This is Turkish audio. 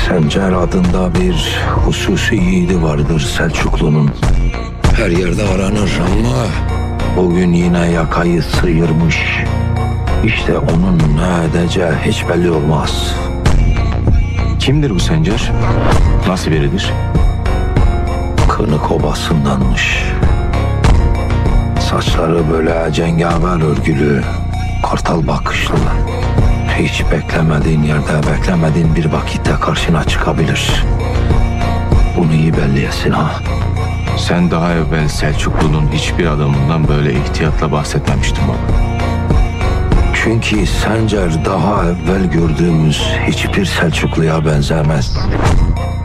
Sencer adında bir hususi yiğidi vardır Selçuklu'nun. Her yerde aranır ama bugün yine yakayı sıyırmış. İşte onun ne edeceği hiç belli olmaz. Kimdir bu Sencer? Nasıl biridir? Kınık obasındanmış. Saçları böyle cengaver örgülü, kartal bakışlı. Hiç beklemediğin yerde, beklemediğin bir vakitte karşına çıkabilir. Bunu iyi belleyesin ha. Sen daha evvel Selçuklu'nun hiçbir adamından böyle ihtiyatla bahsetmemiştin baba. Çünkü Sencer daha evvel gördüğümüz hiçbir Selçuklu'ya benzemez.